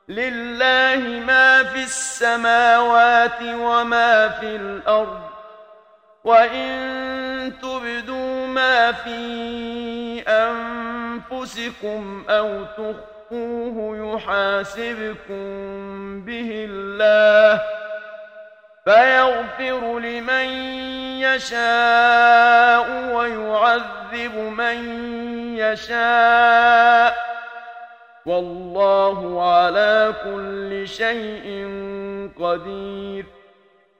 لله ما في السماوات وما في الأرض وإن تبدوا ما في أنفسكم أو تخفوه يحاسبكم به الله فيغفر لمن يشاء ويعذب من يشاء والله على كل شيء قدير